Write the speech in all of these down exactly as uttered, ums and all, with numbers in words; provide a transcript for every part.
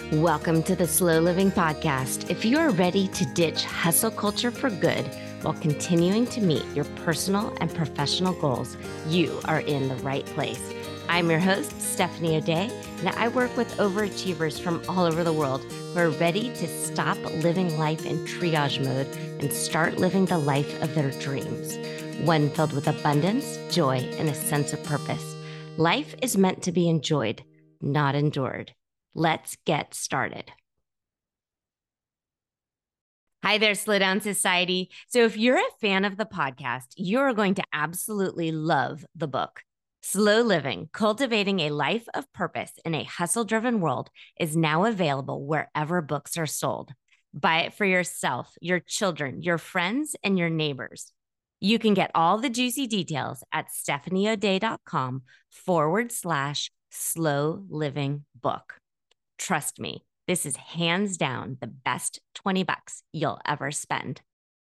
Welcome to the Slow Living Podcast. If you are ready to ditch hustle culture for good while continuing to meet your personal and professional goals, you are in the right place. I'm your host, Stephanie O'Day, and I work with overachievers from all over the world who are ready to stop living life in triage mode and start living the life of their dreams, one filled with abundance, joy, and a sense of purpose. Life is meant to be enjoyed, not endured. Let's get started. Hi there, Slow Down Society. So if you're a fan of the podcast, you're going to absolutely love the book. Slow Living, Cultivating a Life of Purpose in a Hustle-Driven World is now available wherever books are sold. Buy it for yourself, your children, your friends, and your neighbors. You can get all the juicy details at stephanieoday.com forward slash slow living book. Trust me, this is hands down the best twenty bucks you'll ever spend.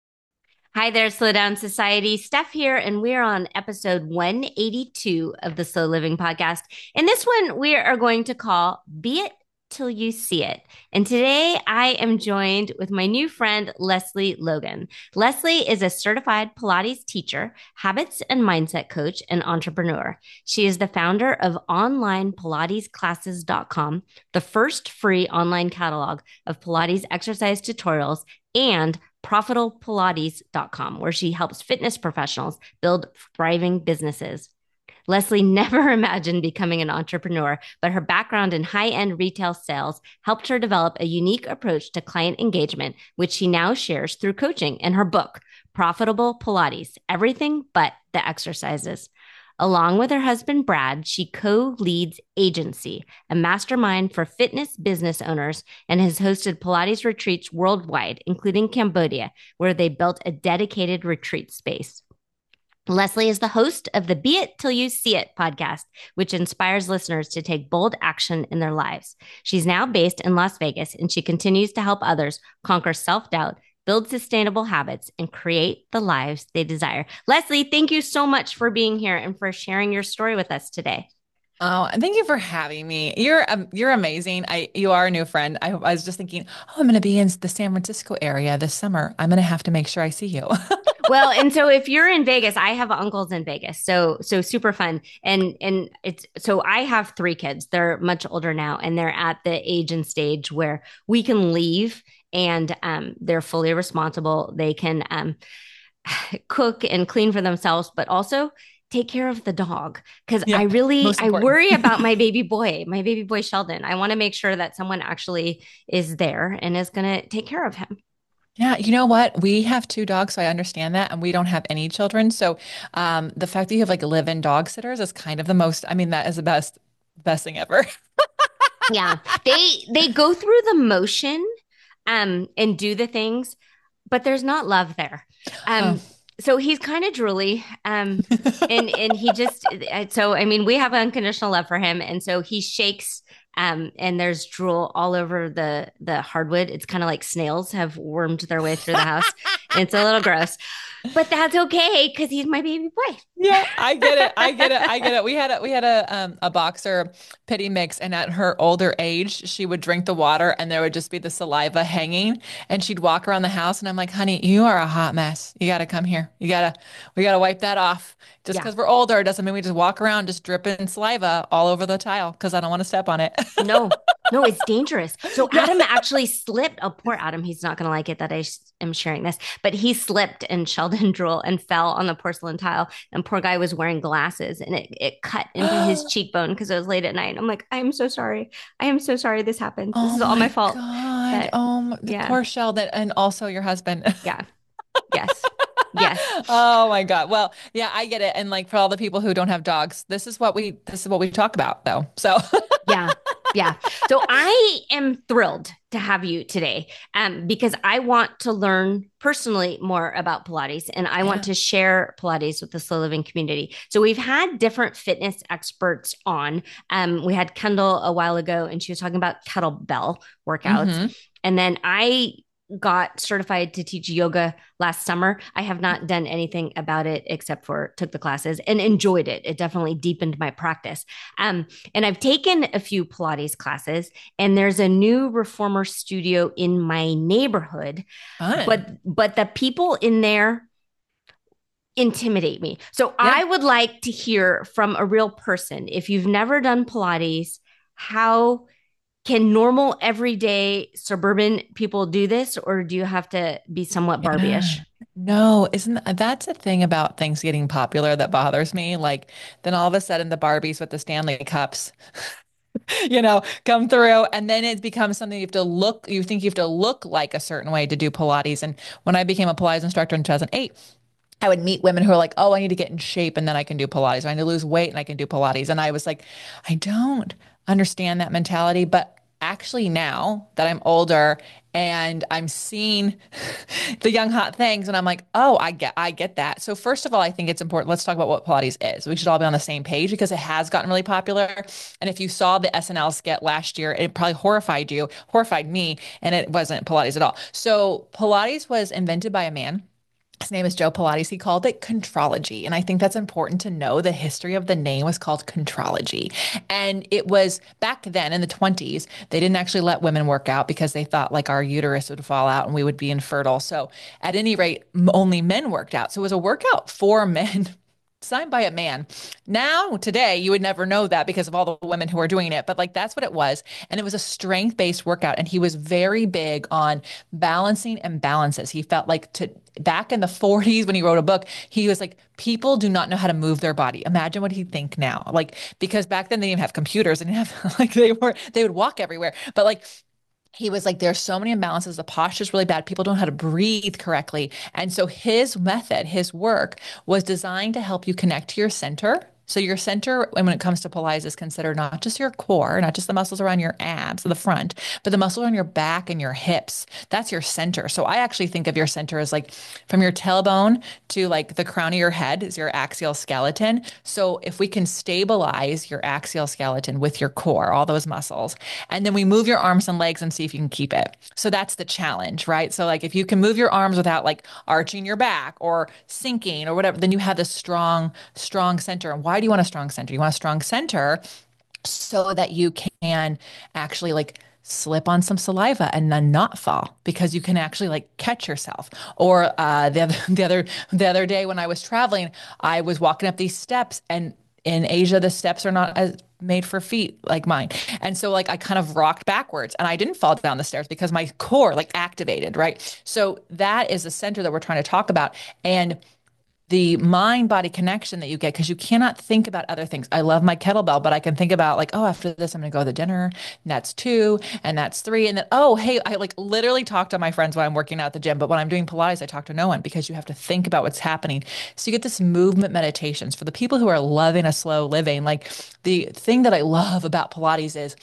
Hi there, Slow Down Society. Steph here, and we're on episode one eighty-two of the Slow Living Podcast. And this one we are going to call Be It Till You See It. And today I am joined with my new friend, Leslie Logan. Leslie is a certified Pilates teacher, habits and mindset coach, and entrepreneur. She is the founder of online pilates classes dot com, the first free online catalog of Pilates exercise tutorials, and profitable pilates dot com, where she helps fitness professionals build thriving businesses. Leslie never imagined becoming an entrepreneur, but her background in high-end retail sales helped her develop a unique approach to client engagement, which she now shares through coaching in her book, Profitable Pilates, Everything But the Exercises. Along with her husband, Brad, she co-leads Agency, a mastermind for fitness business owners, and has hosted Pilates retreats worldwide, including Cambodia, where they built a dedicated retreat space. Leslie is the host of the Be It Till You See It podcast, which inspires listeners to take bold action in their lives. She's now based in Las Vegas, and she continues to help others conquer self-doubt, build sustainable habits, and create the lives they desire. Leslie, thank you so much for being here and for sharing your story with us today. Oh, and thank you for having me. You're um, you're amazing. I you are a new friend. I, I was just thinking, oh, I'm going to be in the San Francisco area this summer. I'm going to have to make sure I see you. Well, and so if you're in Vegas, I have uncles in Vegas. So so super fun. And and it's so I have three kids. They're much older now, and they're at the age and stage where we can leave and um they're fully responsible. They can um cook and clean for themselves, but also take care of the dog. Because I Yep, really most I important. worry about my baby boy, my baby boy Sheldon. I want to make sure that someone actually is there and is going to take care of him. Yeah, you know what? We have two dogs, so I understand that, and we don't have any children. So, um, the fact that you have like live-in dog sitters is kind of the most. I mean, that is the best best thing ever. Yeah. They they go through the motion um and do the things, but there's not love there. Oh. Um so he's kind of drooly. Um and and he just uh, so I mean we have unconditional love for him, and so he shakes um and there's drool all over the the hardwood. It's kind of like snails have wormed their way through the house. It's a little gross. But that's okay because he's my baby boy. Yeah, I get it. I get it. I get it. We had a we had a um a boxer pity mix, and at her older age, she would drink the water and there would just be the saliva hanging, and she'd walk around the house and I'm like, "Honey, you are a hot mess. You got to come here. You got to we got to wipe that off." Just Yeah. because we're older doesn't mean we just walk around just dripping saliva all over the tile because I don't want to step on it. No, no, it's dangerous. So Yeah. Adam actually slipped. Oh, poor Adam. He's not going to like it that I sh- am sharing this, but he slipped and Sheldon drool and fell on the porcelain tile. And poor guy was wearing glasses and it, it cut into his cheekbone because it was late at night. I'm like, I am so sorry. I am so sorry this happened. This Oh is all my my fault. God. But Oh, my- the yeah, poor Sheldon, and also your husband. yeah, yes, yes. Oh my God. Well, yeah, I get it. And like for all the people who don't have dogs, this is what we this is what we talk about though. So Yeah. Yeah. So I am thrilled to have you today um, because I want to learn personally more about Pilates and I want yeah. to share Pilates with the slow living community. So we've had different fitness experts on. Um, we had Kendall a while ago and she was talking about kettlebell workouts. hmm And then I got certified to teach yoga last summer. I have not done anything about it except for took the classes and enjoyed it. It definitely deepened my practice. Um, and I've taken a few Pilates classes, and there's a new reformer studio in my neighborhood, Fun. but but the people in there intimidate me. So Yeah. I would like to hear from a real person. If you've never done Pilates, how can normal, everyday suburban people do this, or do you have to be somewhat Yeah. Barbie-ish? No, isn't that, that's a thing about things getting popular that bothers me? Like, then all of a sudden the Barbies with the Stanley Cups, you know, come through, and then it becomes something you have to look, you think you have to look like a certain way to do Pilates. And when I became a Pilates instructor in two thousand eight, I would meet women who are like, oh, I need to get in shape and then I can do Pilates. I need to lose weight and I can do Pilates. And I was like, I don't understand that mentality. But actually, now that I'm older and I'm seeing the young hot things, and I'm like, oh, I get, I get that. So first of all, I think it's important. Let's talk about what Pilates is. We should all be on the same page because it has gotten really popular. And if you saw the S N L skit last year, it probably horrified you, horrified me, and it wasn't Pilates at all. So Pilates was invented by a man. His name is Joe Pilates. He called it contrology. And I think that's important to know. The history of the name was called contrology. And it was back then in the twenties, they didn't actually let women work out because they thought like our uterus would fall out and we would be infertile. So at any rate, only men worked out. So it was a workout for men. Designed by a man. Now, today, you would never know that because of all the women who are doing it, but like that's what it was. And it was a strength based workout. And he was very big on balancing and balances. He felt like to back in the forties when he wrote a book, he was like, people do not know how to move their body. Imagine what he'd think now. Like, because back then they didn't have computers and didn't have like they were, they would walk everywhere. But like, he was like, there's so many imbalances. The posture's really bad. People don't know how to breathe correctly. And so his method, his work was designed to help you connect to your center. So your center, when it comes to Pilates, is considered not just your core, not just the muscles around your abs, the front, but the muscles on your back and your hips. That's your center. So I actually think of your center as like from your tailbone to like the crown of your head is your axial skeleton. So if we can stabilize your axial skeleton with your core, all those muscles, and then we move your arms and legs and see if you can keep it. So that's the challenge, right? So like if you can move your arms without like arching your back or sinking or whatever, then you have this strong, strong center. And why do you want a strong center? You want a strong center so that you can actually like slip on some saliva and then not fall because you can actually like catch yourself. Or uh, the other the other the other day when I was traveling, I was walking up these steps, and in Asia the steps are not as made for feet like mine. And so like I kind of rocked backwards and I didn't fall down the stairs because my core like activated, right? So that is the center that we're trying to talk about. And the mind body connection that you get because you cannot think about other things. I love my kettlebell, but I can think about like, oh, after this, I'm going to go to the dinner. And that's two, and that's three. And then, oh, hey, I like literally talk to my friends when I'm working out at the gym. But when I'm doing Pilates, I talk to no one because you have to think about what's happening. So you get this movement meditations for the people who are loving a slow living. Like the thing that I love about Pilates is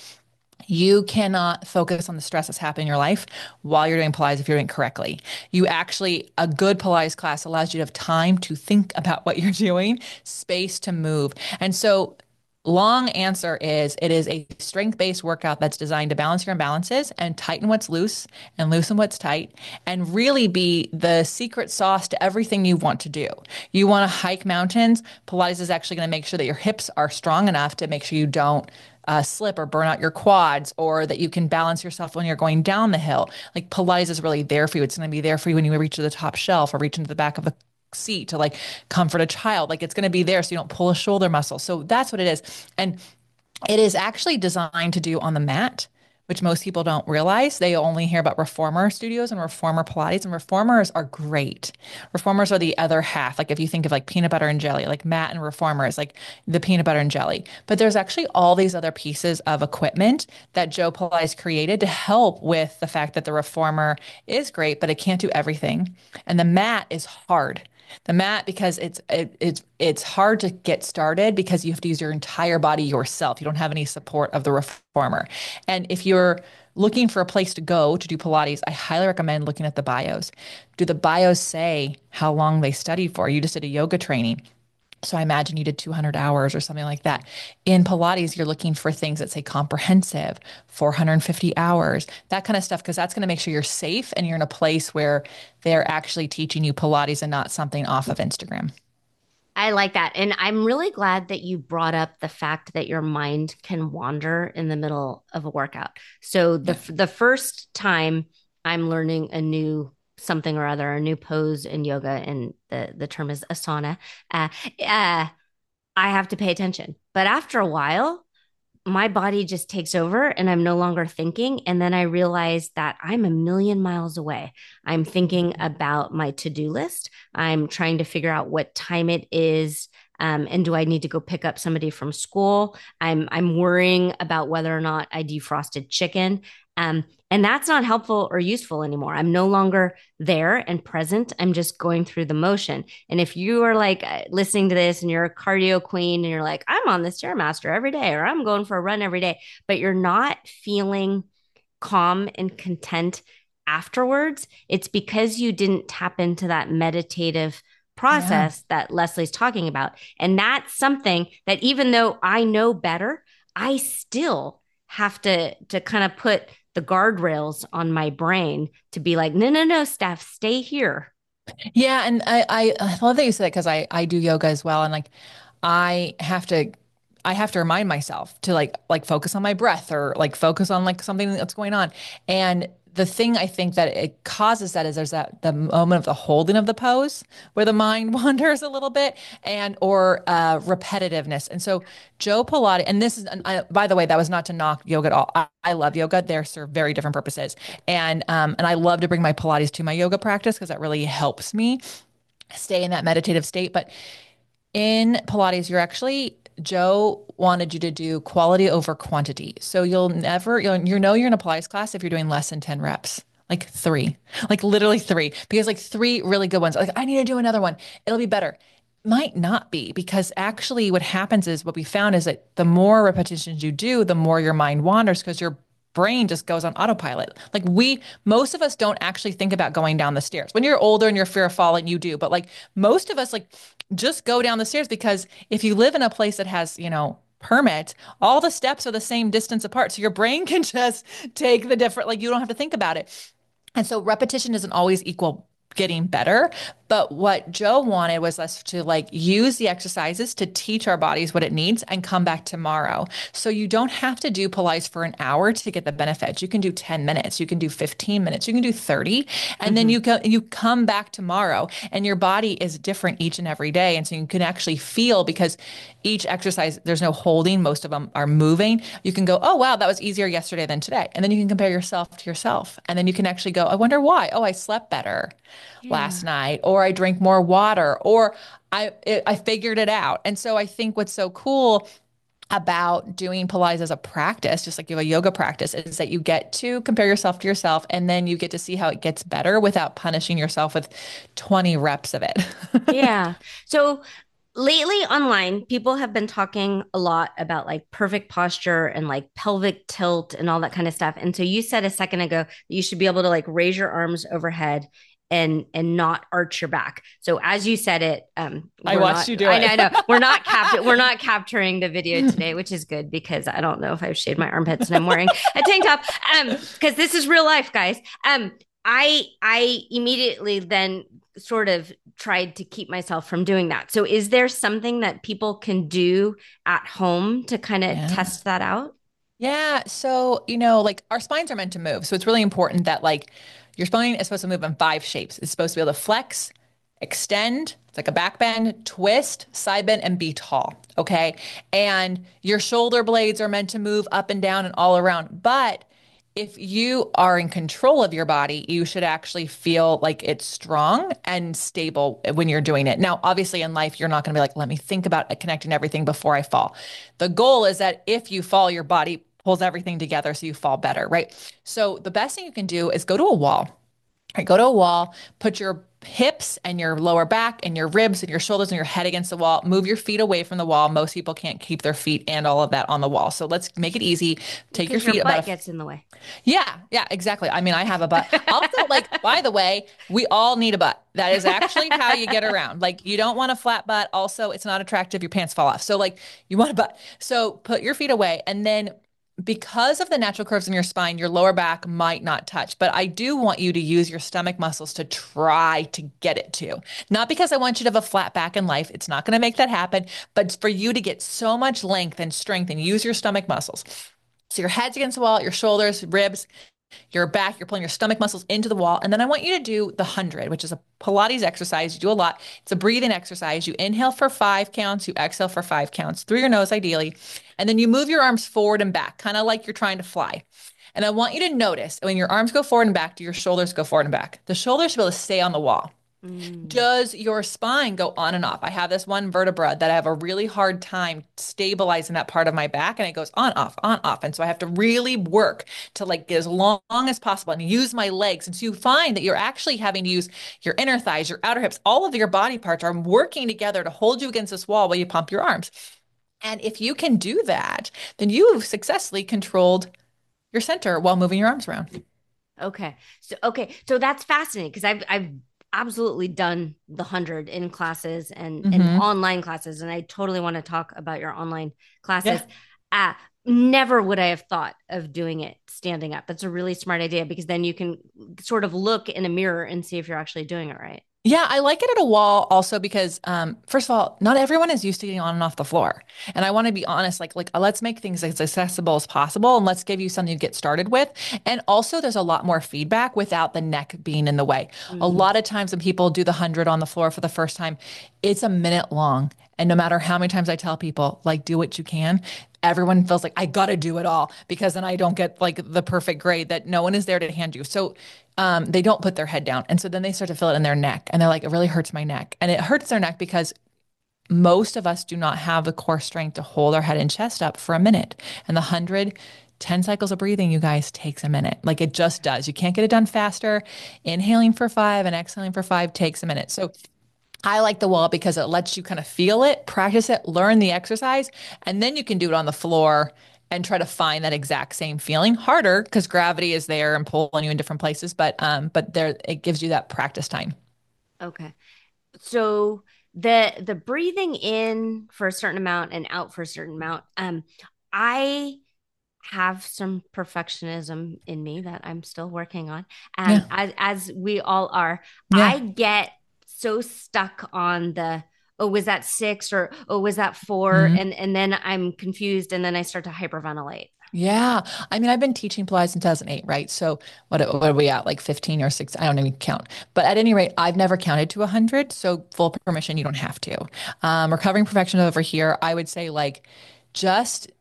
you cannot focus on the stress that's happening in your life while you're doing Pilates if you're doing it correctly. You actually, a good Pilates class allows you to have time to think about what you're doing, space to move. And so, long answer is it is a strength based workout that's designed to balance your imbalances and tighten what's loose and loosen what's tight and really be the secret sauce to everything you want to do. You want to hike mountains. Pilates is actually going to make sure that your hips are strong enough to make sure you don't uh, slip or burn out your quads, or that you can balance yourself when you're going down the hill. Like Pilates is really there for you. It's going to be there for you when you reach to the top shelf or reach into the back of the seat to like comfort a child. Like it's going to be there so you don't pull a shoulder muscle. So that's what it is. And it is actually designed to do on the mat, which most people don't realize. They only hear about reformer studios and reformer Pilates, and reformers are great. Reformers are the other half. Like if you think of like peanut butter and jelly, like mat and reformer is like the peanut butter and jelly. But there's actually all these other pieces of equipment that Joe Pilates created to help with the fact that the reformer is great, but it can't do everything. And the mat is hard. The mat, because it's it, it's it's hard to get started because you have to use your entire body yourself. You don't have any support of the reformer. And if you're looking for a place to go to do Pilates, I highly recommend looking at the bios. Do the bios say how long they studied for? You just did a yoga training. So I imagine you did two hundred hours or something like that. In Pilates, you're looking for things that say comprehensive, four hundred fifty hours, that kind of stuff, because that's going to make sure you're safe and you're in a place where they're actually teaching you Pilates and not something off of Instagram. I like that. And I'm really glad that you brought up the fact that your mind can wander in the middle of a workout. So the Yeah. the first time I'm learning a new something or other, a new pose in yoga, and the the term is asana, uh, uh, I have to pay attention. But after a while, my body just takes over and I'm no longer thinking. And then I realize that I'm a million miles away. I'm thinking about my to do list. I'm trying to figure out what time it is. Um, and do I need to go pick up somebody from school? I'm I'm worrying about whether or not I defrosted chicken. Um, and that's not helpful or useful anymore. I'm no longer there and present. I'm just going through the motion. And if you are like uh, listening to this and you're a cardio queen and you're like, I'm on the Stairmaster every day or I'm going for a run every day, but you're not feeling calm and content afterwards, it's because you didn't tap into that meditative Yeah. process that Leslie's talking about. And that's something that even though I know better, I still have to to kind of put the guardrails on my brain to be like, no, no, no, Steph, stay here. Yeah, and I, I I love that you said it because I I do yoga as well, and like I have to I have to remind myself to like like focus on my breath or like focus on like something that's going on. And the thing I think that it causes that is there's that the moment of the holding of the pose where the mind wanders a little bit and or uh, repetitiveness. And so Joe Pilates, and this is and I, by the way, that was not to knock yoga at all. I, I love yoga. They're serve very different purposes. And um and I love to bring my Pilates to my yoga practice because that really helps me stay in that meditative state. But in Pilates, you're actually, Joe wanted you to do quality over quantity. So you'll never, you'll, you know, you're in a Pilates class if you're doing less than ten reps, like three, like literally three, because like three really good ones. Like, I need to do another one. It'll be better. Might not be because actually what happens is what we found is that the more repetitions you do, the more your mind wanders because your brain just goes on autopilot. Like we, most of us don't actually think about going down the stairs. When you're older and you're fear of falling, you do. But like most of us, like just go down the stairs because if you live in a place that has, you know, permit, all the steps are the same distance apart. So your brain can just take the different, like you don't have to think about it. And so repetition doesn't always equal getting better. But what Joe wanted was us to like use the exercises to teach our bodies what it needs and come back tomorrow. So you don't have to do Pilates for an hour to get the benefits. You can do ten minutes, you can do fifteen minutes, you can do thirty, and then Mm-hmm. you go you come back tomorrow and your body is different each and every day. And so you can actually feel because each exercise, there's no holding, most of them are moving. You can go, oh wow, that was easier yesterday than today. And then you can compare yourself to yourself. And then you can actually go, I wonder why. Oh, I slept better last Yeah. night, or I drank more water, or I it, I figured it out. And so I think what's so cool about doing Pilates as a practice, just like you have a yoga practice, is that you get to compare yourself to yourself, and then you get to see how it gets better without punishing yourself with twenty reps of it. Yeah. So lately online, people have been talking a lot about like perfect posture and like pelvic tilt and all that kind of stuff. And so you said a second ago that you should be able to like raise your arms overhead and and not arch your back. So as you said it, um, I we're watched not. you do I know, it. I know we're not capt. We're not capturing the video today, which is good because I don't know if I've shaved my armpits and I'm wearing a tank top. Um, because this is real life, guys. Um, I I immediately then sort of tried to keep myself from doing that. So is there something that people can do at home to kind of Yeah. test that out? Yeah. So, you know, like our spines are meant to move. So it's really important that like your spine is supposed to move in five shapes. It's supposed to be able to flex, extend, it's like a back bend, twist, side bend, and be tall. Okay. And your shoulder blades are meant to move up and down and all around. But if you are in control of your body, you should actually feel like it's strong and stable when you're doing it. Now, obviously, in life, you're not going to be like, let me think about connecting everything before I fall. The goal is that if you fall, your body pulls everything together so you fall better, right? So the best thing you can do is go to a wall. Right, go to a wall, put your hips and your lower back and your ribs and your shoulders and your head against the wall. Move your feet away from the wall. Most people can't keep their feet and all of that on the wall. So let's make it easy. Take your Because your feet about butt a gets in the way. yeah, yeah, exactly. I mean, I have a butt. Also, like, by the way, we all need a butt. That is actually how you get around. Like, you don't want a flat butt. Also, it's not attractive. Your pants fall off. So, like, you want a butt. So, put your feet away. And then, because of the natural curves in your spine, your lower back might not touch. But I do want you to use your stomach muscles to try to get it to. Not because I want you to have a flat back in life. It's not going to make that happen. But for you to get so much length and strength and use your stomach muscles. So your head's against the wall, your shoulders, ribs, your back, you're pulling your stomach muscles into the wall. And then I want you to do the hundred, which is a Pilates exercise. You do a lot. It's a breathing exercise. You inhale for five counts, you exhale for five counts through your nose, ideally. And then you move your arms forward and back, kind of like you're trying to fly. And I want you to notice when your arms go forward and back, do your shoulders go forward and back? The shoulders should be able to stay on the wall. Mm. Does your spine go on and off? I have this one vertebra that I have a really hard time stabilizing that part of my back, and it goes on, off, on, off. And so I have to really work to like get as long as possible and use my legs. And so you find that you're actually having to use your inner thighs, your outer hips, all of your body parts are working together to hold you against this wall while you pump your arms. And if you can do that, then you've successfully controlled your center while moving your arms around. Okay. So okay. So that's fascinating because I've I've absolutely done the hundred in classes and and Mm-hmm. online classes, and I totally want to talk about your online classes. Yeah. Uh, never would I have thought of doing it standing up. That's a really smart idea because then you can sort of look in a mirror and see if you're actually doing it right. Yeah, I like it at a wall also because, um, first of all, not everyone is used to getting on and off the floor. And I want to be honest, like, like let's make things as accessible as possible and let's give you something to get started with. And also, there's a lot more feedback without the neck being in the way. A Mm. lot of times when people do the hundred on the floor for the first time, it's a minute long. And no matter how many times I tell people, like, do what you can, everyone feels like I got to do it all because then I don't get like the perfect grade that no one is there to hand you. So um, they don't put their head down. And so then they start to feel it in their neck and they're like, it really hurts my neck. And it hurts their neck because most of us do not have the core strength to hold our head and chest up for a minute. And the hundred, ten cycles of breathing, you guys, takes a minute. Like it just does. You can't get it done faster. Inhaling for five and exhaling for five takes a minute. So I like the wall because it lets you kind of feel it, practice it, learn the exercise, and then you can do it on the floor and try to find that exact same feeling. Harder because gravity is there and pulling you in different places, but um, but there it gives you that practice time. Okay. So the the breathing in for a certain amount and out for a certain amount. Um, I have some perfectionism in me that I'm still working on. And Yeah, as as we all are, yeah. I get so stuck on the oh, was that six or oh, was that four? Mhm. And and then I'm confused and then I start to hyperventilate. Yeah. I mean, I've been teaching Pilates in two thousand eight, right? So what, what are we at? Like fifteen or six? I don't even count. But at any rate, I've never counted to one hundred. So full permission, you don't have to. Um, recovering perfection over here, I would say like just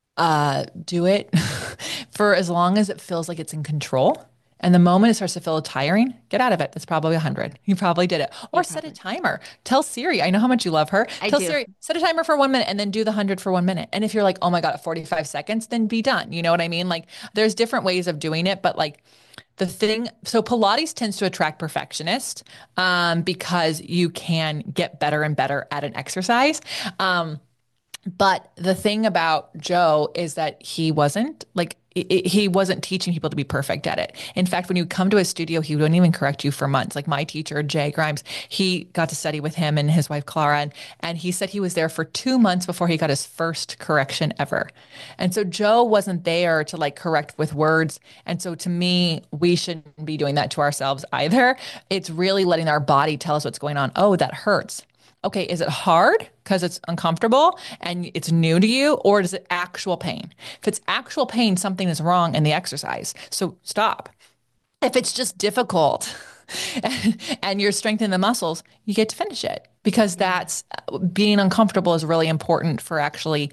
uh, do it for as long as it feels like it's in control. And the moment it starts to feel tiring, get out of it. That's probably one hundred. You probably did it. You Or set a probably. timer. Tell Siri, I know how much you love her. I Tell do. Siri, set a timer for one minute and then do the one hundred for one minute. And if you're like, oh my God, at forty-five seconds, then be done. You know what I mean? Like there's different ways of doing it, but like the thing, so Pilates tends to attract perfectionists um, because you can get better and better at an exercise. Um, but the thing about Joe is that he wasn't like it, he wasn't teaching people to be perfect at it. In fact, when you come to his studio, he wouldn't even correct you for months. Like my teacher, Jay Grimes, he got to study with him and his wife Clara, and, and he said he was there for two months before he got his first correction ever. And so Joe wasn't there to like correct with words. And so to me, we shouldn't be doing that to ourselves either. It's really letting our body tell us what's going on. Oh, that hurts. Okay, is it hard because it's uncomfortable and it's new to you, or is it actual pain? If it's actual pain, something is wrong in the exercise. So stop. If it's just difficult and, and you're strengthening the muscles, you get to finish it because Yeah. that's being uncomfortable is really important for actually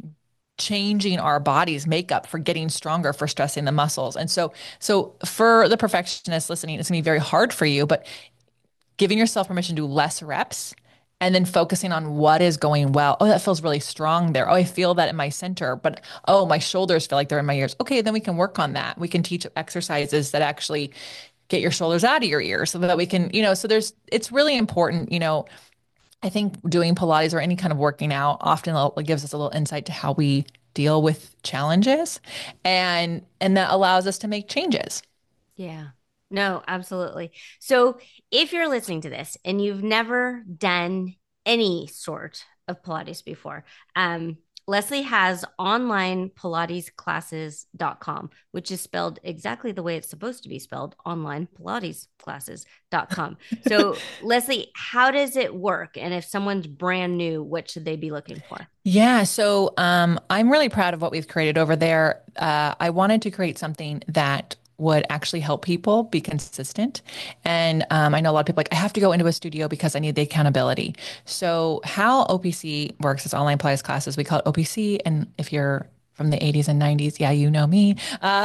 changing our body's makeup, for getting stronger, for stressing the muscles. And so, so for the perfectionist listening, it's gonna be very hard for you, but giving yourself permission to do less reps and then focusing on what is going well. Oh, that feels really strong there. Oh, I feel that in my center, but oh, my shoulders feel like they're in my ears. Okay, then we can work on that. We can teach exercises that actually get your shoulders out of your ears so that we can, you know, so there's, it's really important, you know, I think doing Pilates or any kind of working out often it gives us a little insight to how we deal with challenges and and that allows us to make changes. Yeah. No, absolutely. So if you're listening to this and you've never done any sort of Pilates before, um, Leslie has online pilates classes dot com, which is spelled exactly the way it's supposed to be spelled, online pilates classes dot com. So, Leslie, how does it work? And if someone's brand new, what should they be looking for? Yeah, so um, I'm really proud of what we've created over there. Uh, I wanted to create something that would actually help people be consistent. And um, I know a lot of people like, I have to go into a studio because I need the accountability. So how O P C works is online Pilates classes. We call it O P C. And if you're from the eighties and nineties, yeah, you know me. Uh,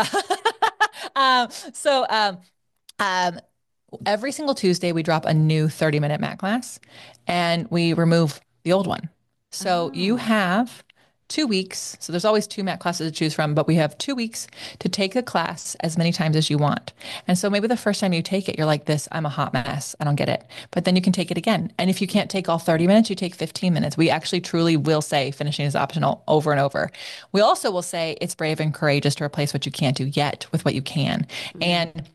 um, so um, um, every single Tuesday, we drop a new thirty minute mat class and we remove the old one. So you Oh, have two weeks. So there's always two mat classes to choose from, but we have two weeks to take the class as many times as you want. And so maybe the first time you take it, you're like this, I'm a hot mess. I don't get it. But then you can take it again. And if you can't take all thirty minutes, you take fifteen minutes. We actually truly will say finishing is optional over and over. We also will say it's brave and courageous to replace what you can't do yet with what you can. mm, And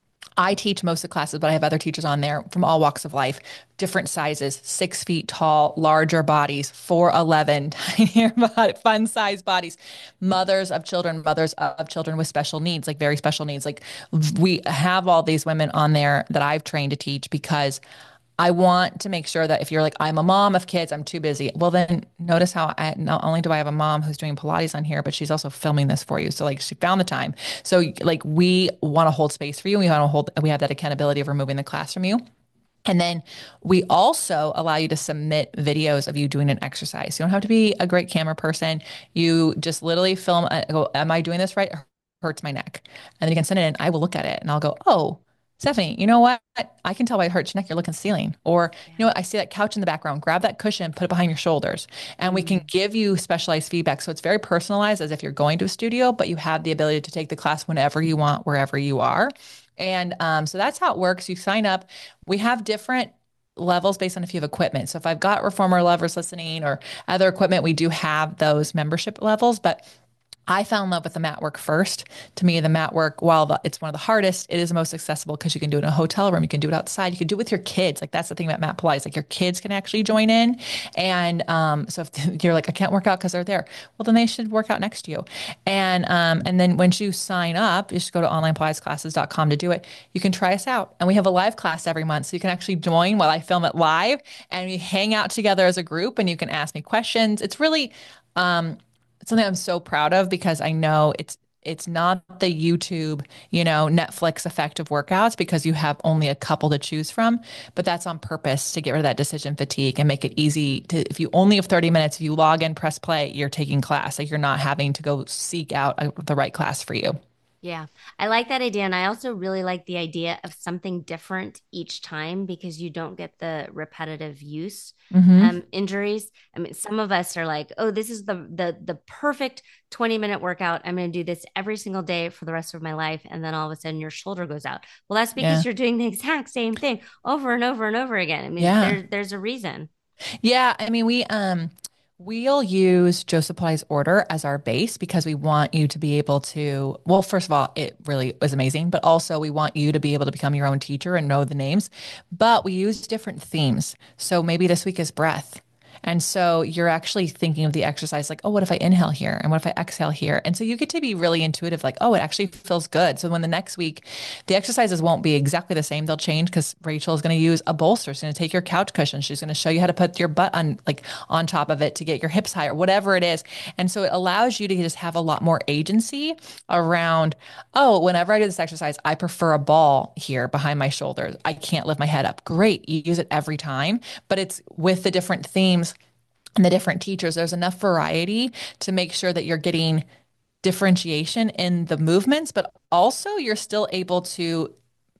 I teach most of the classes, but I have other teachers on there from all walks of life, different sizes, six feet tall, larger bodies, four eleven, tinier, fun size bodies, mothers of children, mothers of children with special needs, like very special needs. Like we have all these women on there that I've trained to teach because I want to make sure that if you're like, I'm a mom of kids, I'm too busy. Well, then notice how I not only do I have a mom who's doing Pilates on here, but she's also filming this for you. So like she found the time. So like we want to hold space for you. We want to hold, we have that accountability of removing the class from you. And then we also allow you to submit videos of you doing an exercise. You don't have to be a great camera person. You just literally film, uh, go, am I doing this right? It hurts my neck. And then you can send it in. I will look at it and I'll go, oh, Stephanie, you know what? I can tell by it hurts your neck. You're looking at the ceiling. Or, you yeah. know what? I see that couch in the background. Grab that cushion, put it behind your shoulders. And we can Mm, give you specialized feedback. So it's very personalized as if you're going to a studio, but you have the ability to take the class whenever you want, wherever you are. And um, so that's how it works. You sign up. We have different levels based on if you have equipment. So if I've got reformer lovers listening or other equipment, we do have those membership levels. But I fell in love with the mat work first. To me, the mat work, while the, it's one of the hardest, it is the most accessible because you can do it in a hotel room, you can do it outside, you can do it with your kids. Like that's the thing about mat Pilates, like your kids can actually join in. And um, so if you're like, I can't work out because they're there, well, then they should work out next to you. And um, and then once you sign up, you just go to online pilates classes dot com to do it. You can try us out, and we have a live class every month, so you can actually join while I film it live, and we hang out together as a group, and you can ask me questions. It's really um, it's something I'm so proud of because I know it's it's not the YouTube, you know, Netflix effect of workouts because you have only a couple to choose from, but that's on purpose to get rid of that decision fatigue and make it easy to, if you only have thirty minutes, if you log in, press play, you're taking class. Like you're not having to go seek out a, the right class for you. yeah, I like that idea. And I also really like the idea of something different each time because you don't get the repetitive use Hmm. um, injuries. I mean, some of us are like, oh, this is the the the perfect twenty minute workout. I'm going to do this every single day for the rest of my life. And then all of a sudden your shoulder goes out. Well, that's Yeah. because you're doing the exact same thing over and over and over again. I mean, Yeah. there, there's a reason. Yeah, I mean, we um we'll use Joseph Pilates order as our base because we want you to be able to, well, first of all, it really was amazing, but also we want you to be able to become your own teacher and know the names. But we use different themes. So maybe this week is breath. And so you're actually thinking of the exercise like, oh, what if I inhale here? And what if I exhale here? And so you get to be really intuitive, like, oh, it actually feels good. So when the next week, the exercises won't be exactly the same, they'll change because Rachel is going to use a bolster. She's going to take your couch cushion. She's going to show you how to put your butt on, like, on top of it to get your hips higher, whatever it is. And so it allows you to just have a lot more agency around, oh, whenever I do this exercise, I prefer a ball here behind my shoulders. I can't lift my head up. Great. You use it every time, but it's with the different themes and the different teachers. There's enough variety to make sure that you're getting differentiation in the movements, but also you're still able to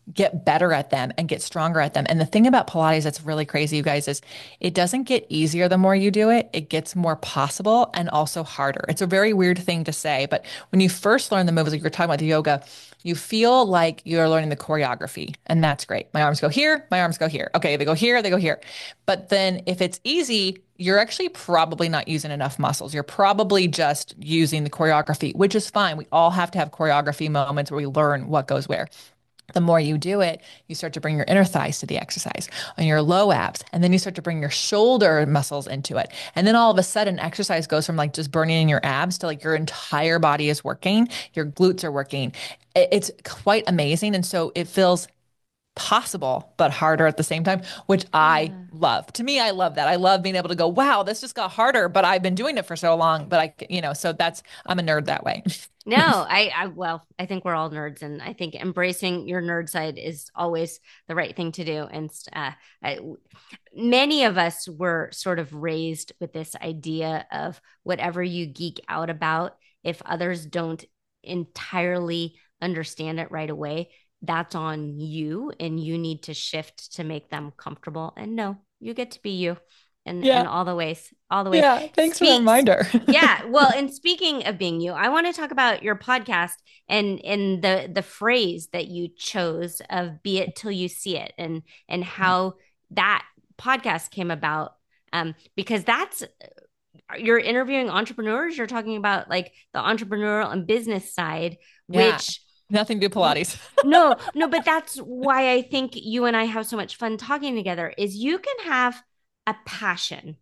get better at them and get stronger at them. And the thing about Pilates that's really crazy, you guys, is it doesn't get easier the more you do it. It gets more possible and also harder. It's a very weird thing to say, but when you first learn the moves, like you're talking about the yoga, you feel like you're learning the choreography, and that's great. My arms go here, my arms go here. Okay, they go here, they go here. But then if it's easy, you're actually probably not using enough muscles. You're probably just using the choreography, which is fine. We all have to have choreography moments where we learn what goes where. The more you do it, you start to bring your inner thighs to the exercise and your low abs. And then you start to bring your shoulder muscles into it. And then all of a sudden, exercise goes from like just burning in your abs to like your entire body is working, your glutes are working. It's quite amazing. And so it feels possible, but harder at the same time, which I Yeah. love. To me, I love that. I love being able to go, wow, this just got harder, but I've been doing it for so long. But I, you know, so that's, I'm a nerd that way. No, I, I, well, I think we're all nerds, and I think embracing your nerd side is always the right thing to do. And uh, I, many of us were sort of raised with this idea of whatever you geek out about, if others don't entirely understand it right away, that's on you, and you need to shift to make them comfortable. And no, you get to be you in in Yeah. all the ways, all the ways. Yeah. Thanks for the Speaks. reminder. Yeah, well, and speaking of being you, I want to talk about your podcast and and the the phrase that you chose of "be it till you see it," and and how that podcast came about. Um, because that's, you're interviewing entrepreneurs, you're talking about like the entrepreneurial and business side, Yeah. which Nothing to do Pilates. no, no, but that's why I think you and I have so much fun talking together, is you can have a passion,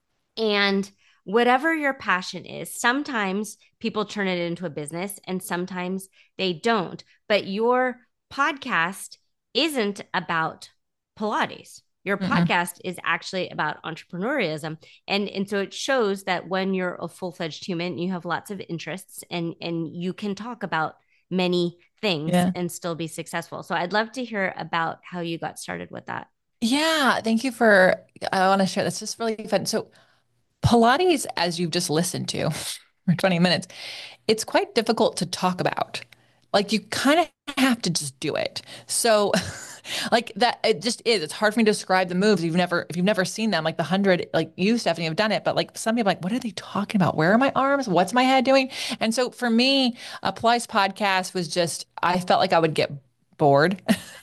and whatever your passion is, sometimes people turn it into a business and sometimes they don't. But your podcast isn't about Pilates. Your Mm-mm. podcast is actually about entrepreneurialism. And, and so it shows that when you're a full-fledged human, you have lots of interests, and, and you can talk about many things Yeah. and still be successful. So I'd love to hear about how you got started with that. Yeah. Thank you for, I want to share. That's just really fun. So Pilates, as you've just listened to for twenty minutes, it's quite difficult to talk about. Like you kind of have to just do it. So like that, it just is. It's hard for me to describe the moves. You've never, if you've never seen them, like the hundred, like you, Stephanie, have done it, but like some people are like, what are they talking about? Where are my arms? What's my head doing? And so for me, a Pilates podcast was just, I felt like I would get bored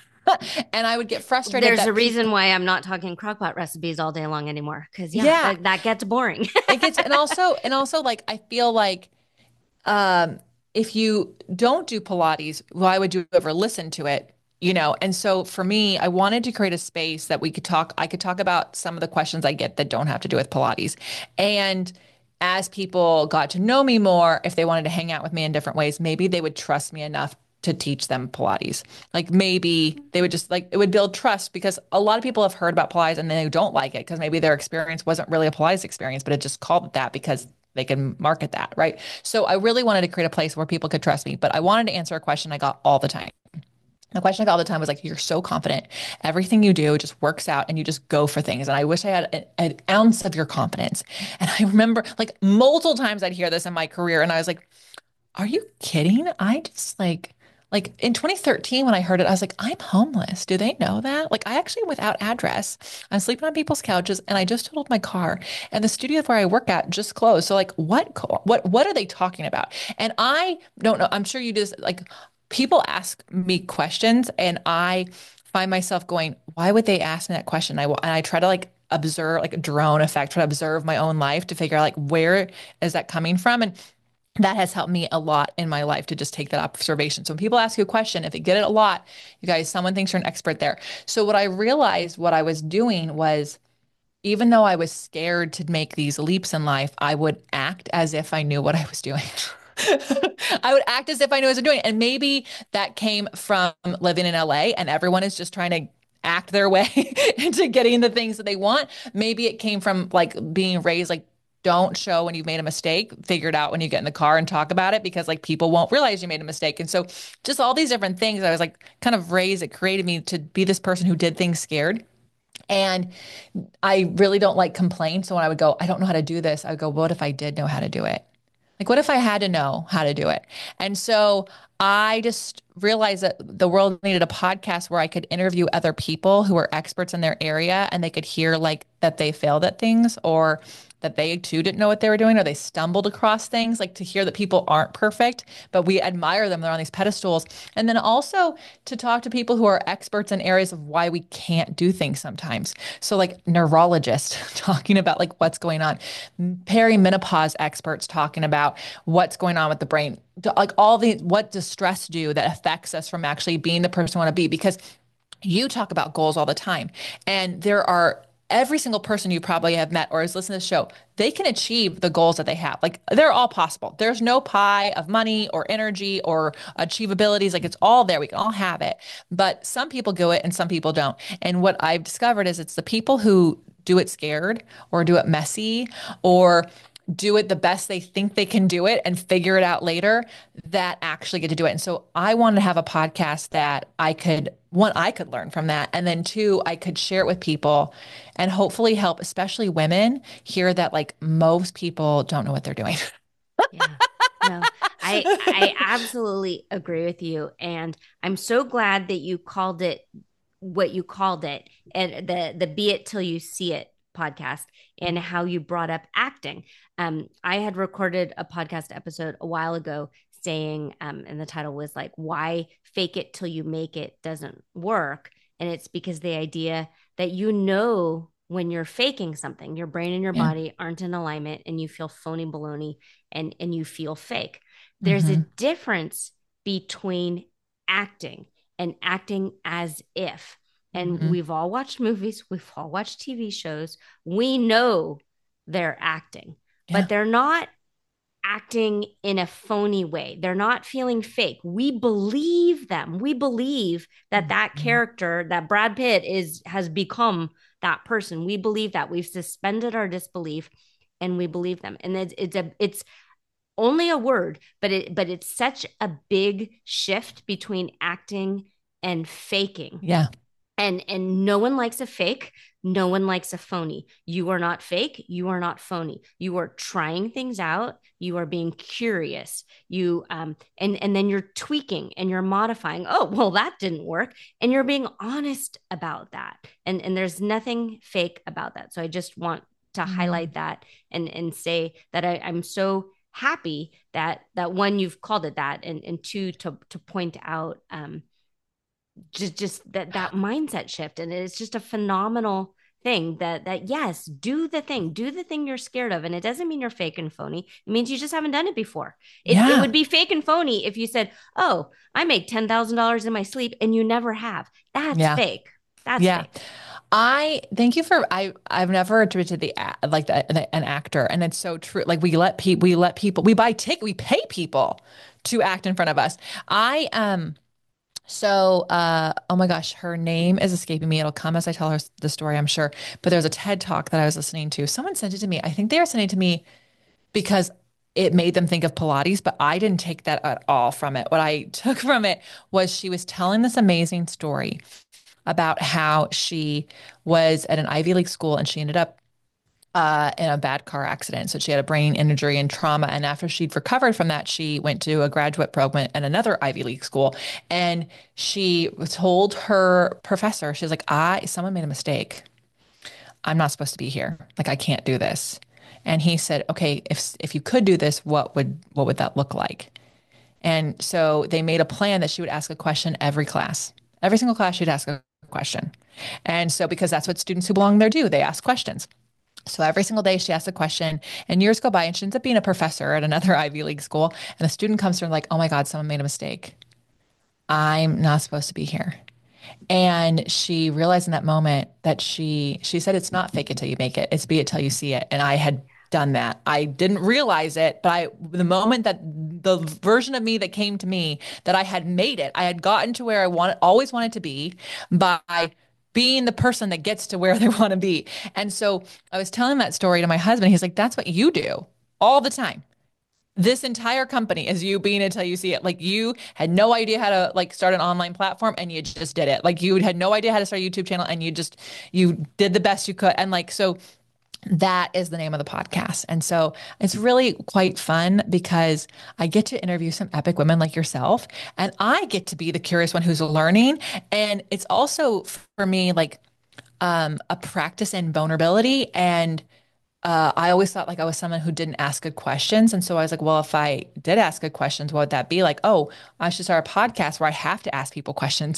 and I would get frustrated There's a that reason people, why I'm not talking crockpot recipes all day long anymore. Cause yeah, yeah, that, that gets boring. it gets, and also, and also like, I feel like, um, if you don't do Pilates, why would you ever listen to it? You know, and so for me, I wanted to create a space that we could talk, I could talk about some of the questions I get that don't have to do with Pilates. And as people got to know me more, if they wanted to hang out with me in different ways, maybe they would trust me enough to teach them Pilates. Like maybe they would just like it would build trust because a lot of people have heard about Pilates and they don't like it because maybe their experience wasn't really a Pilates experience, but it just called it that because they can market that, right? So I really wanted to create a place where people could trust me, but I wanted to answer a question I got all the time. The question I got all the time was like, you're so confident. Everything you do just works out and you just go for things. And I wish I had an, an ounce of your confidence. And I remember like multiple times I'd hear this in my career and I was like, are you kidding? I just like, like in twenty thirteen, when I heard it, I was like, I'm homeless. Do they know that? Like, I actually without address. I'm sleeping on people's couches and I just totaled my car and the studio where I work at just closed. So like, what, what, what are they talking about? And I don't know. I'm sure you just like people ask me questions and I find myself going, why would they ask me that question? I, and I try to like observe like a drone effect, try to observe my own life to figure out like, where is that coming from? And that has helped me a lot in my life to just take that observation. So when people ask you a question, if they get it a lot, you guys, someone thinks you're an expert there. So what I realized what I was doing was even though I was scared to make these leaps in life, I would act as if I knew what I was doing. I would act as if I knew what I was doing. And maybe that came from living in L A and everyone is just trying to act their way into getting the things that they want. Maybe it came from like being raised like don't show when you've made a mistake, figure it out when you get in the car and talk about it because like people won't realize you made a mistake. And so just all these different things I was like kind of raised, it created me to be this person who did things scared. And I really don't like complaints. So when I would go, I don't know how to do this, I would go, what if I did know how to do it? Like, what if I had to know how to do it? And so I just realized that the world needed a podcast where I could interview other people who are experts in their area and they could hear like that they failed at things or that they too didn't know what they were doing or they stumbled across things, like to hear that people aren't perfect, but we admire them. They're on these pedestals. And then also to talk to people who are experts in areas of why we can't do things sometimes. So like neurologists talking about like what's going on, perimenopause experts talking about what's going on with the brain, like all the what does stress do that affects us from actually being the person we want to be? Because you talk about goals all the time, and there are every single person you probably have met or has listened to the show, they can achieve the goals that they have. Like they're all possible. There's no pie of money or energy or achievabilities. Like it's all there. We can all have it. But some people do it and some people don't. And what I've discovered is it's the people who do it scared or do it messy or do it the best they think they can do it and figure it out later that actually get to do it. And so I wanted to have a podcast that I could, one, I could learn from that. And then two, I could share it with people and hopefully help, especially women, hear that like most people don't know what they're doing. Yeah. No, I I absolutely agree with you. And I'm so glad that you called it what you called it and the the Be It Till You See It podcast and how you brought up acting. Um, I had recorded a podcast episode a while ago saying, um, and the title was like, why fake it till you make it doesn't work. And it's because the idea that you know when you're faking something, your brain and your Yeah. body aren't in alignment and you feel phony baloney and, and you feel fake. There's a Mm-hmm. difference between acting and acting as if. And Mm-hmm. we've all watched movies, we've all watched T V shows. We know they're acting, but Yeah. they're not acting in a phony way. They're not feeling fake. We believe them. We believe that that Mm-hmm. character, that Brad Pitt is has become that person. We believe that. We've suspended our disbelief and we believe them. And it's it's a it's only a word, but it but it's such a big shift between acting and faking. Yeah. And and no one likes a fake. No one likes a phony. You are not fake. You are not phony. You are trying things out. You are being curious. You um and and then you're tweaking and you're modifying. Oh, well, that didn't work. And you're being honest about that. And and there's nothing fake about that. So I just want to Mm. highlight that and and say that I, I'm so happy that that one you've called it that and and two to to point out um just just that that mindset shift and it's just a phenomenal thing that that yes, do the thing do the thing you're scared of, and it doesn't mean you're fake and phony. It means you just haven't done it before. It, it Yeah. would be fake and phony if you said, oh, I make ten thousand dollars in my sleep and you never have. That's Yeah. fake. That's Yeah. fake. I thank you for I I've never attributed the a- like the, the, an actor, and it's so true. Like we let people we let people we buy ticket we pay people to act in front of us. I um so uh oh my gosh, her name is escaping me. It'll come as I tell her the story, I'm sure. But there's a TED talk that I was listening to. Someone sent it to me. I think they were sending it to me because it made them think of Pilates, but I didn't take that at all from it. What I took from it was she was telling this amazing story about how she was at an Ivy League school and she ended up uh, in a bad car accident. So she had a brain injury and trauma. And after she'd recovered from that, she went to a graduate program at another Ivy League school. And she told her professor, she was like, I, someone made a mistake. I'm not supposed to be here. Like, I can't do this. And he said, okay, if if you could do this, what would what would that look like? And so they made a plan that she would ask a question every class. Every single class, she'd ask a question. And so, because that's what students who belong there do, they ask questions. So every single day she asks a question, and years go by, and she ends up being a professor at another Ivy League school. And a student comes to her like, "Oh my God, someone made a mistake. I'm not supposed to be here." And she realized in that moment that she she said it's not fake it till you make it. It's be it till you see it. And I had done that. I didn't realize it, but I the moment that the version of me that came to me that I had made it, I had gotten to where I wanted always wanted to be by being the person that gets to where they want to be. And so I was telling that story to my husband. He's like, that's what you do all the time. This entire company is you being it till you see it. Like you had no idea how to like start an online platform and you just did it. Like you had no idea how to start a YouTube channel and you just you did the best you could. And like so That is the name of the podcast. And so it's really quite fun because I get to interview some epic women like yourself, and I get to be the curious one who's learning. And it's also for me like um, a practice in vulnerability. And uh, I always thought like I was someone who didn't ask good questions. And so I was like, well, if I did ask good questions, what would that be? Like, oh, I should start a podcast where I have to ask people questions.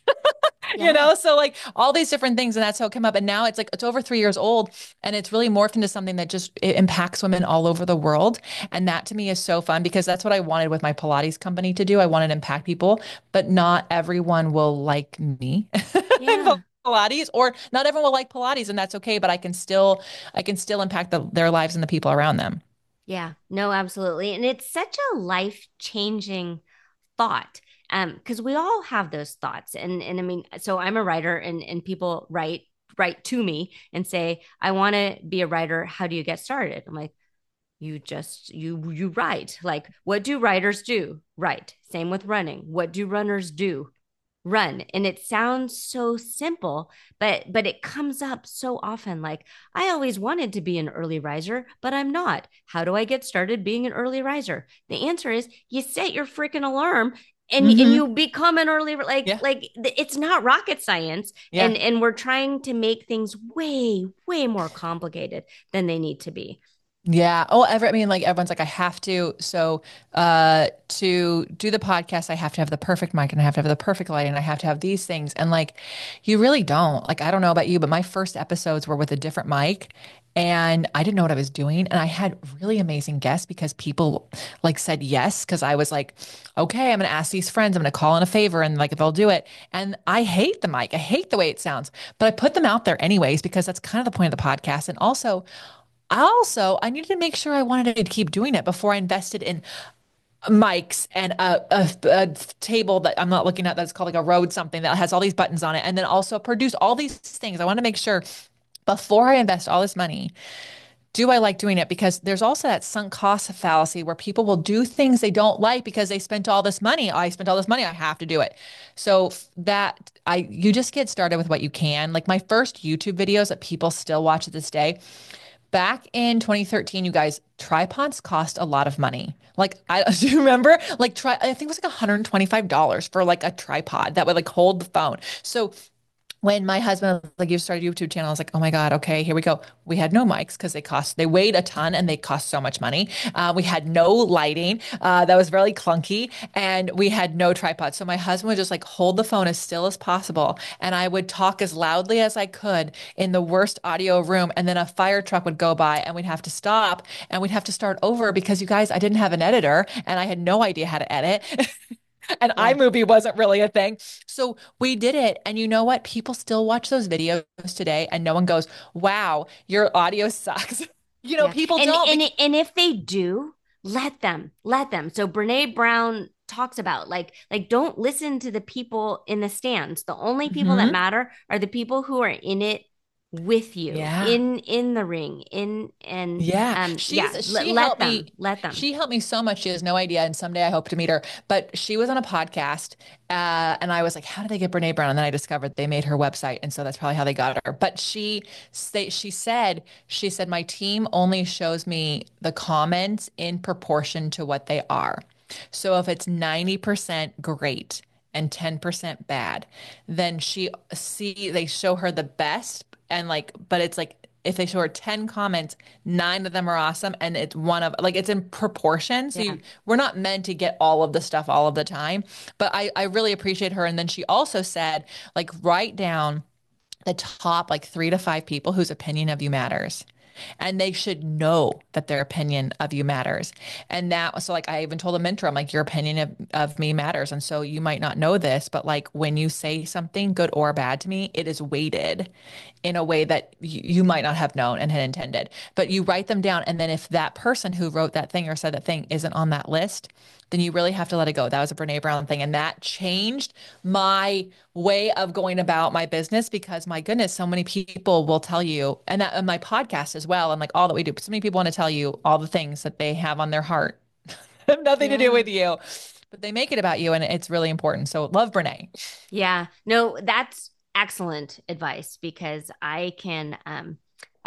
You Yeah. know, so like all these different things, and that's how it came up. And now it's like it's over three years old, and it's really morphed into something that just it impacts women all over the world. And that to me is so fun because that's what I wanted with my Pilates company to do. I wanted to impact people, but not everyone will like me in Yeah. Pilates, or not everyone will like Pilates, and that's okay. But I can still, I can still impact the, their lives and the people around them. Yeah. No, absolutely. And it's such a life-changing thought. Um, because we all have those thoughts. And and I mean, so I'm a writer and and people write write to me and say, I want to be a writer. How do you get started? I'm like, you just you you write. Like, what do writers do? Write. Same with running. What do runners do? Run. And it sounds so simple, but but it comes up so often. Like, I always wanted to be an early riser, but I'm not. How do I get started being an early riser? The answer is you set your freaking alarm and and Hmm. you become an early, like Yeah. like it's not rocket science. Yeah. And and we're trying to make things way way more complicated than they need to be. Yeah. Oh, ever, I mean, like everyone's like, I have to. So, uh, to do the podcast, I have to have the perfect mic and I have to have the perfect lighting and I have to have these things. And like, you really don't. Like, I don't know about you, but my first episodes were with a different mic and I didn't know what I was doing. And I had really amazing guests because people like said yes. Cause I was like, okay, I'm going to ask these friends, I'm going to call in a favor and like, they'll do it. And I hate the mic. I hate the way it sounds, but I put them out there anyways, because that's kind of the point of the podcast. And also, also, I needed to make sure I wanted to keep doing it before I invested in mics and a, a, a table that I'm not looking at that's called like a Rode something that has all these buttons on it. And then also produce all these things. I want to make sure before I invest all this money, do I like doing it? Because there's also that sunk cost fallacy where people will do things they don't like because they spent all this money. I spent all this money. I have to do it. So that I, you just get started with what you can. Like my first YouTube videos that people still watch to this day. Back in twenty thirteen, you guys, tripods cost a lot of money. Like, I do you remember? Like, try, I think it was like one hundred twenty-five dollars for like a tripod that would like hold the phone. So when my husband like you started a YouTube channel, I was like, oh my God, okay, here we go. We had no mics because they cost they weighed a ton and they cost so much money. Uh, we had no lighting uh, that was really clunky, and we had no tripod. So my husband would just like hold the phone as still as possible, and I would talk as loudly as I could in the worst audio room, and then a fire truck would go by, and we'd have to stop, and we'd have to start over because you guys, I didn't have an editor, and I had no idea how to edit. And Yeah. iMovie wasn't really a thing. So we did it. And you know what? People still watch those videos today and no one goes, wow, your audio sucks. You know, Yeah. people And don't. and bec- and if they do, let them. Let them. So Brene Brown talks about like like don't listen to the people in the stands. The only people that Mhm. matter are the people who are in it with you, Yeah. in in the ring, in and Yeah, um she's yeah, let, she let helped me. them. Let them. She helped me so much. She has no idea, and someday I hope to meet her. But she was on a podcast, uh, and I was like, "How did they get Brene Brown?" And then I discovered they made her website, and so that's probably how they got her. But she say she said she said my team only shows me the comments in proportion to what they are. So if it's ninety percent great and ten percent bad, then she see they show her the best and like, but it's like if they show her ten comments, nine of them are awesome. And it's one of like it's in proportion. So Yeah. you, we're not meant to get all of the stuff all of the time. But I, I really appreciate her. And then she also said, like, write down the top like three to five people whose opinion of you matters. And they should know that their opinion of you matters. And that, so like I even told a mentor, I'm like, your opinion of, of me matters. And so you might not know this, but like when you say something good or bad to me, it is weighted in a way that you, you might not have known and had intended. But you write them down. And then if that person who wrote that thing or said that thing isn't on that list, then you really have to let it go. That was a Brene Brown thing. And that changed my way of going about my business because my goodness, so many people will tell you, and that and my podcast as well, and like all that we do, so many people want to tell you all the things that they have on their heart. Have nothing to do Yeah. with you, but they make it about you, and it's really important. So love Brene. Yeah. No, that's excellent advice because I can um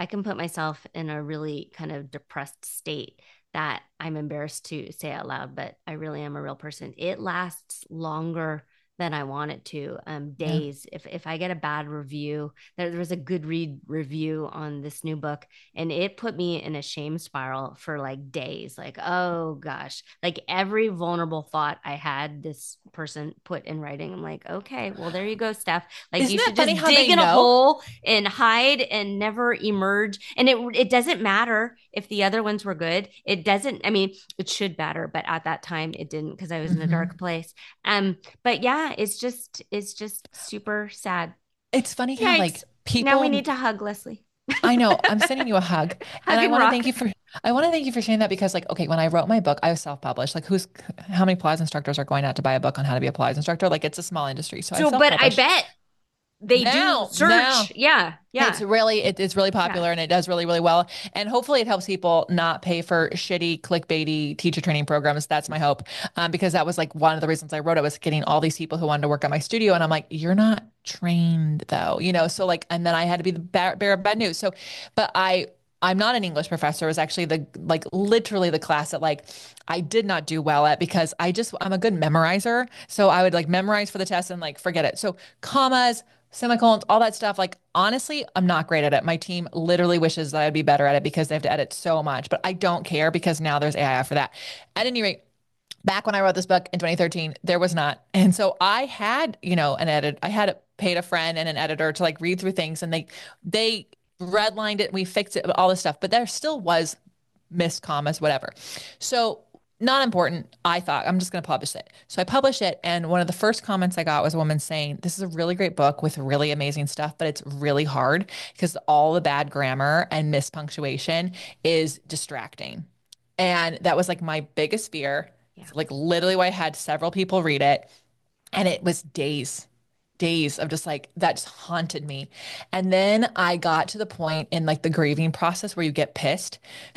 I can put myself in a really kind of depressed state that I'm embarrassed to say out loud, but I really am a real person. It lasts longer than I want it to. Um, Yeah. days. If if I get a bad review, there, there was a good read review on this new book, and it put me in a shame spiral for like days. Like, oh gosh, like every vulnerable thought I had, this person put in writing. I'm like, okay, well there you go, Steph. Like Isn't you that should funny just how dig they in a know? hole and hide and never emerge. And it it doesn't matter if the other ones were good. It doesn't. I mean, it should matter, but at that time it didn't because I was in a dark Mhm. place. Um, but yeah, it's just it's just super sad. It's funny how Yikes. like Now we people, need to hug Leslie. I know, I'm sending you a hug. And Hug I and want to rock. thank you for I want to thank you for sharing that because like, okay, when I wrote my book, I was self-published. Like who's how many Pilates instructors are going out to buy a book on how to be a Pilates instructor? Like it's a small industry. So I So, but I self-published. bet they do Now, now search. Yeah, it's yeah, really it, it's really yeah. popular and it does really really well and hopefully it helps people not pay for shitty clickbaity teacher training programs. That's my hope, um, because that was like one of the reasons I wrote it was getting all these people who wanted to work at my studio and I'm like you're not trained though, you know, so like and then I had to be the bear, bearer of bad news. So but I I'm not an English professor. It was actually the like literally the class that like I did not do well at because I just I'm a good memorizer. So I would like memorize for the test and like forget it. So commas, semicolons, all that stuff. Like, honestly, I'm not great at it. My team literally wishes that I'd be better at it because they have to edit so much, but I don't care because now there's A I for that. At any rate, back when I wrote this book in twenty thirteen, there was not. And so I had, you know, an edit, I had paid a friend and an editor to like read through things and they, they, redlined it, we fixed it, all this stuff, but there still was missed commas, whatever. So not important. I thought I'm just going to publish it. So I published it. And one of the first comments I got was a woman saying, this is a really great book with really amazing stuff, but it's really hard because all the bad grammar and mispunctuation is distracting. And that was like my biggest fear. Yeah. It's like literally why I had several people read it. And it was days, days of just like that just haunted me. And then I got to the point in like the grieving process where you get pissed.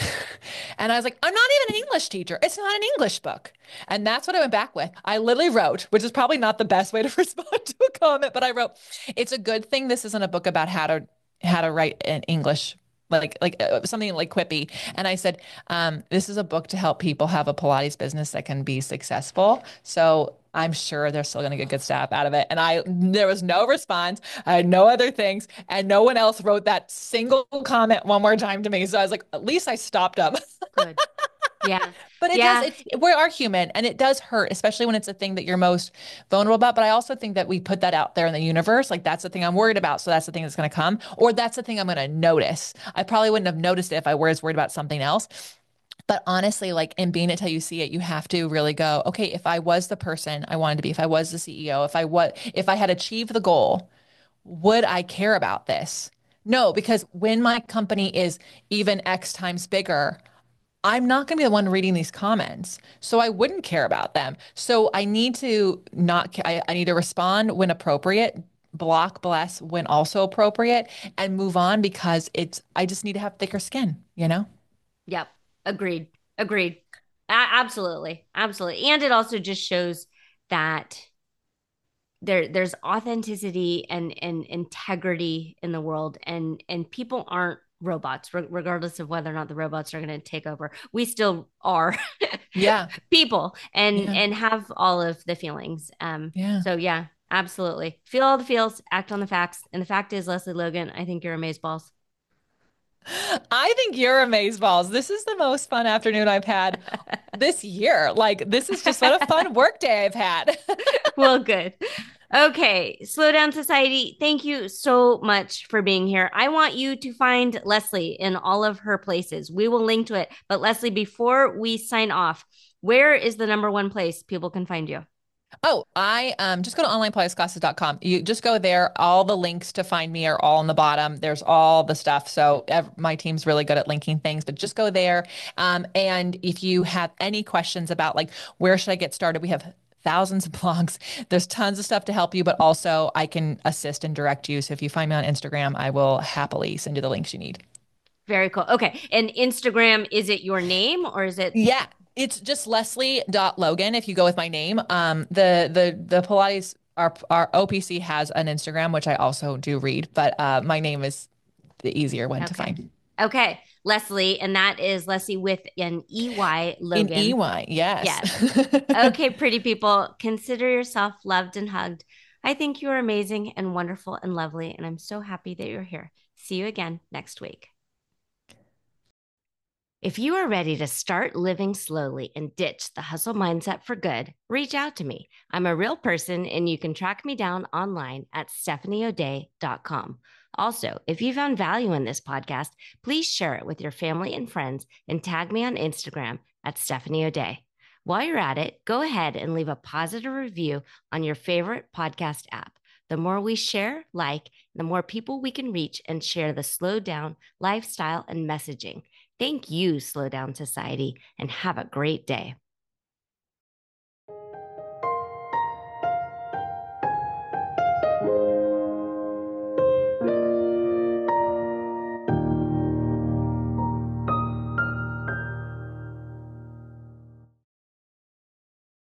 And I was like, I'm not even an English teacher. It's not an English book. And that's what I went back with. I literally wrote, which is probably not the best way to respond to a comment, but I wrote, it's a good thing this isn't a book about how to how to write in English like like uh, something like quippy. And I said, um, this is a book to help people have a Pilates business that can be successful. So I'm sure they're still going to get good stuff out of it. And I, there was no response. I had no other things, and no one else wrote that single comment one more time to me. So I was like, at least I stopped up. Good. Yeah. But it does, Yeah. it's, we are human and it does hurt, especially when it's a thing that you're most vulnerable about. But I also think that we put that out there in the universe. Like that's the thing I'm worried about. So that's the thing that's going to come, or that's the thing I'm going to notice. I probably wouldn't have noticed it if I was worried about something else. But honestly, like in being it till you see it, you have to really go, okay, if I was the person I wanted to be, if I was the C E O, if I was, if I had achieved the goal, would I care about this? No, because when my company is even X times bigger, I'm not going to be the one reading these comments. So I wouldn't care about them. So I need to not, I, I need to respond when appropriate, block, bless when also appropriate, and move on because it's, I just need to have thicker skin, you know? Yep. Agreed. Agreed. A- absolutely. Absolutely. And it also just shows that there there's authenticity and and integrity in the world, and and people aren't robots, re- regardless of whether or not the robots are going to take over. We still are Yeah. people and Yeah. and have all of the feelings. Um Yeah. so yeah, absolutely. Feel all the feels, act on the facts. And the fact is, Leslie Logan, I think you're amazeballs. I think you're amazeballs. This is the most fun afternoon I've had this year. Like, this is just what a fun work day I've had. Well, good. Okay, Slow Down Society, thank you so much for being here. I want you to find Leslie in all of her places. We will link to it. But Leslie, before we sign off, where is the number one place people can find you? Oh, I um just go to online pilates classes dot com. You just go there. All the links to find me are all on the bottom. There's all the stuff. So ev my team's really good at linking things, but just go there. Um, and if you have any questions about like where should I get started, we have thousands of blogs. There's tons of stuff to help you, but also I can assist and direct you. So if you find me on Instagram, I will happily send you the links you need. Very cool. Okay. And Instagram, is it your name or is it? Yeah, it's just Leslie dot Logan if you go with my name. Um, the the the Pilates our our O P C has an Instagram which I also do read, but uh, my name is the easier one to Okay. find. Okay, Leslie, and that is Leslie with an E Y, In Logan. E Y, yes. Yes. Okay, pretty people, consider yourself loved and hugged. I think you are amazing and wonderful and lovely, and I'm so happy that you're here. See you again next week. If you are ready to start living slowly and ditch the hustle mindset for good, reach out to me. I'm a real person, and you can track me down online at stephanie o'day dot com. Also, if you found value in this podcast, please share it with your family and friends and tag me on Instagram at Stephanie O'Day. While you're at it, go ahead and leave a positive review on your favorite podcast app. The more we share, like, the more people we can reach and share the slow down lifestyle and messaging. Thank you, Slow Down Society, and have a great day.